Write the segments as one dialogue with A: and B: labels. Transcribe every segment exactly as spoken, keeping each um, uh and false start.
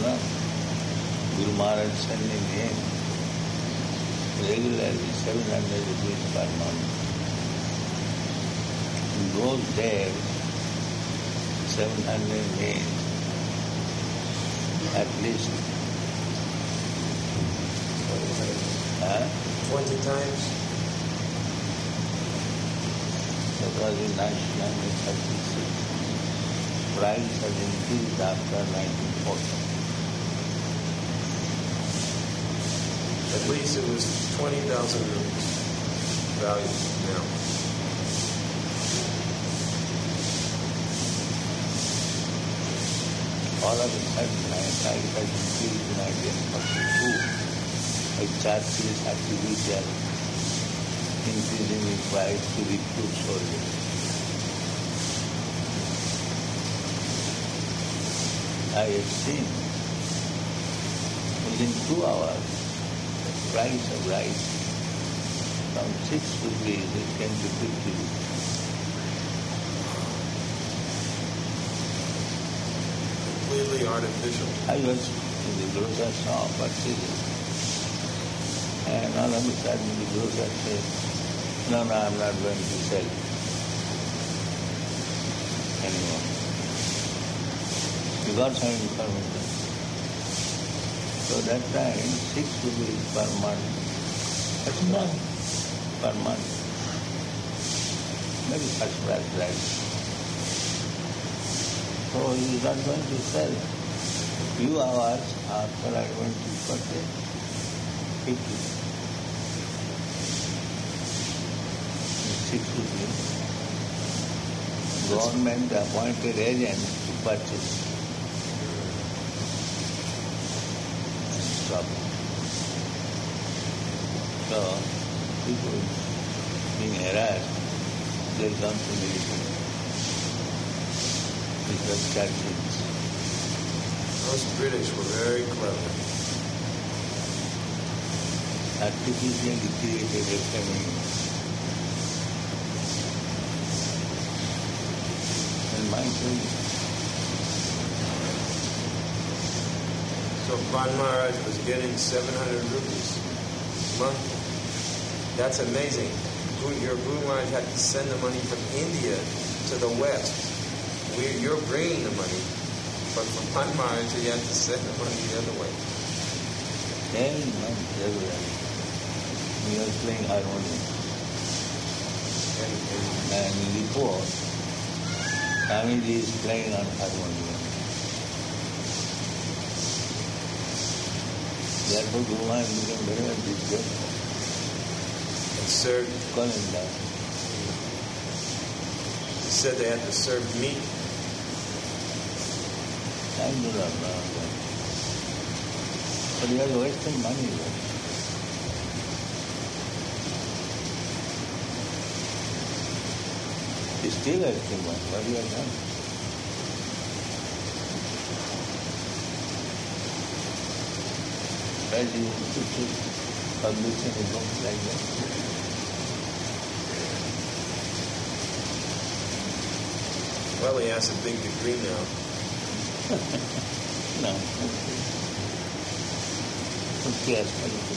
A: know, Guru Maharaj sending him regularly seven hundred rupees per month. In those days, seven hundred means at least huh?
B: twenty times?
A: That was in nineteen thirty-six. Price has increased after nineteen forty.
B: At least it was twenty thousand rupees value now.
A: All of a sudden, price has increased in nineteen forty-two. A charges artificial increasing in price to recruit soldiers. I have seen within two hours price of rice from six rupees it came to fifty rupees.
B: Completely artificial.
A: I was in the grocer shop purchasing, and all of a sudden the grocer said, no, no, I'm not going to sell anymore. You got some information. So that time, six rupees per month. That's month. Per month. Very first class rice. So he is not going to sell. Few hours after I went to purchase, fifty. Six rupees. Government appointed agent to purchase. Stop. So, people being harassed, they come to military. Because churches.
B: Those British were very clever.
A: Artificially created a family. And my friend,
B: So Pan Maharaj was getting seven hundred rupees a month. That's amazing. Guru- Your Guru Maharaj had to send the money from India to the West. We're, you're bringing the money, but for Pan Maharaj, he had to send the money the other way.
A: ten months regularly, he was playing harmonium.
B: And, and
A: And in report, Swamiji is playing on harmonium. Therefore, Guru Maharaj became very much disgusted.
B: and served,
A: Call him down.
B: he said they had to serve meat.
A: I do not know that. But he was wasting money. Right? He still wasting money. What he has done? Why do you keep publishing a book like that?
B: Well, he has a big degree now.
A: No. Yes,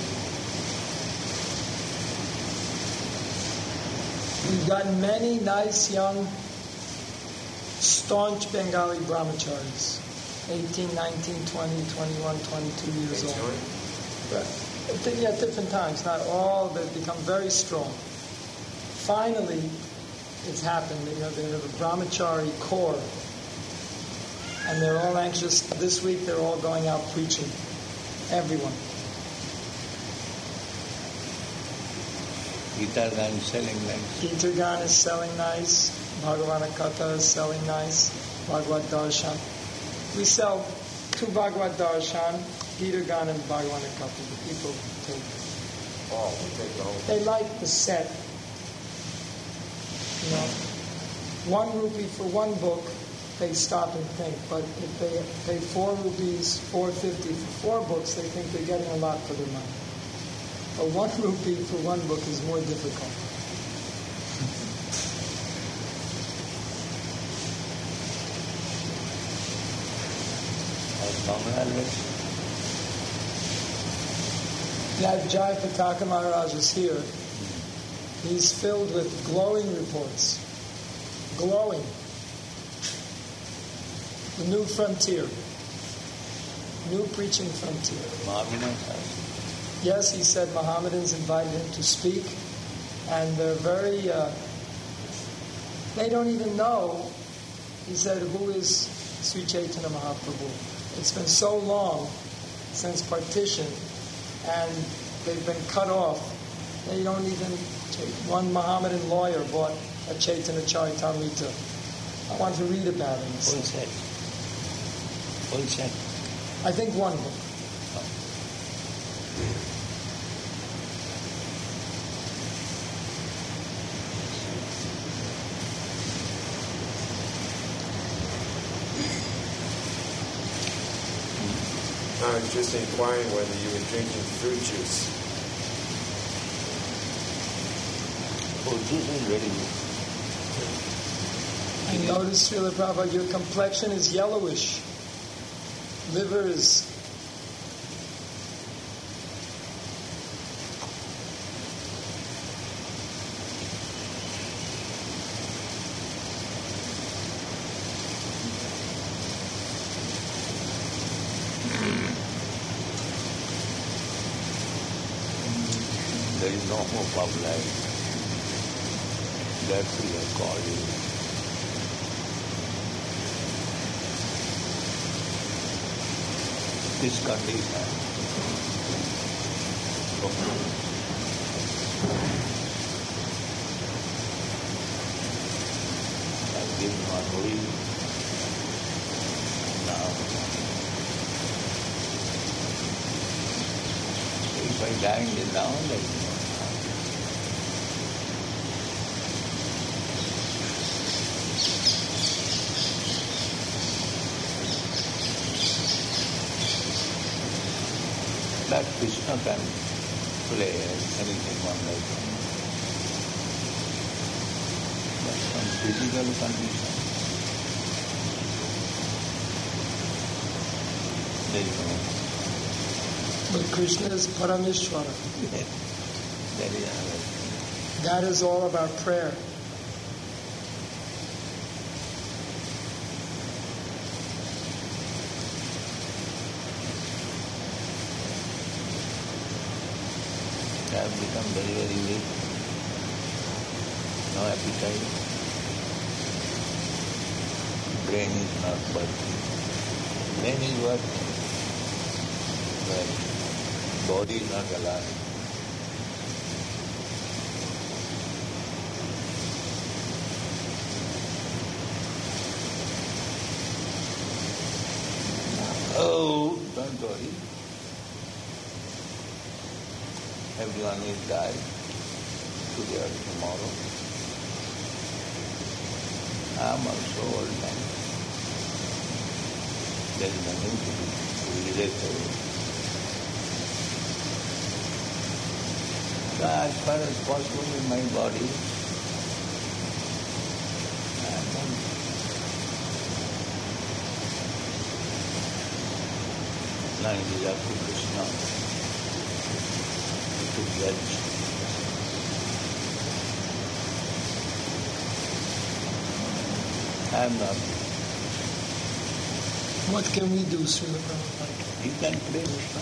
C: We've got many nice young, staunch Bengali brahmacharis, eighteen, nineteen, twenty, twenty-one, twenty-two years
B: They
C: old.
B: joined.
C: At di- yeah, different times, not all, they've become very strong. Finally, it's happened, you know, they have a brahmachari corps, and they're all anxious. This week they're all going out preaching, everyone.
A: Gita Gan selling like
C: Gita Gan is selling nice, Bhagavana Katha is selling nice, Bhagavad Darshan. We sell two Bhagavad Darshan, Gita Gan and Bhagavana Katha. The people take
B: Oh, we take the whole
C: They like the set. You know, one rupee for one book, they stop and think. But if they pay four rupees, four fifty for four books, they think they're getting a lot for their money. But one rupee for one book is more difficult.
A: of Congratulations.
C: Now, if Jai Pataka Maharaj is here, he's filled with glowing reports. Glowing. The new frontier. New preaching frontier.
A: Mohammedans.
C: Yes, he said Mohammedans invited him to speak, and they're very, uh, they don't even know, he said, who is Sri Chaitanya Mahaprabhu. It's been so long since partition, and they've been cut off. They don't even, one Mohammedan lawyer bought a Chaitanya Charitamrita. I want to read about him.
A: Full set. Full set.
C: I think one book.
B: I was just inquiring whether you were drinking fruit juice.
A: Oh, juice is very good.
C: I noticed, Srila Prabhupada, your complexion is yellowish. Liver is...
A: There is no hope of life. That's we have called you. This condition. I've given one week. Now, if I die in the now, let me know. That Krishna can play anything one like that. But some physical condition, there is no.
C: But Krishna is Parameshwara.
A: There is another.
C: That is all about prayer.
A: I have become very, very weak. No appetite. Brain is not working. Brain is working. But body is not alive. Oh, don't worry. Everyone will die today or tomorrow. I am also old man. There is nothing to do. We rest away. So as far as possible in my body, I am on. Now it is up to Krishna to judge. I am not.
C: What can we do, Srila Prabhupada?
A: You can play Krishna.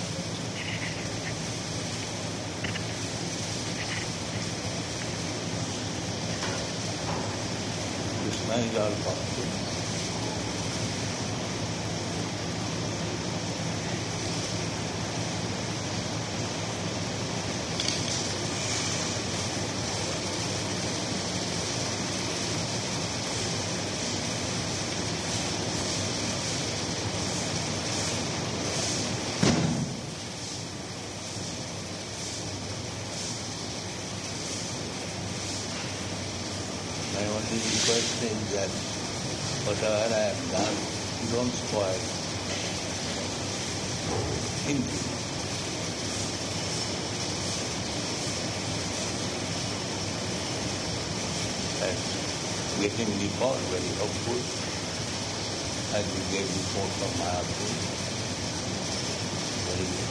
A: Krishna is all powerful. My only request is that whatever I have done, don't spoil anything. And getting report very hopeful, as we gave report from Mayapur. Very good.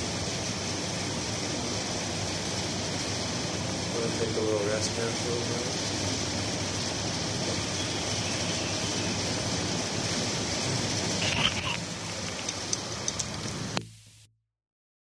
B: Want to take a little rest now, Phil?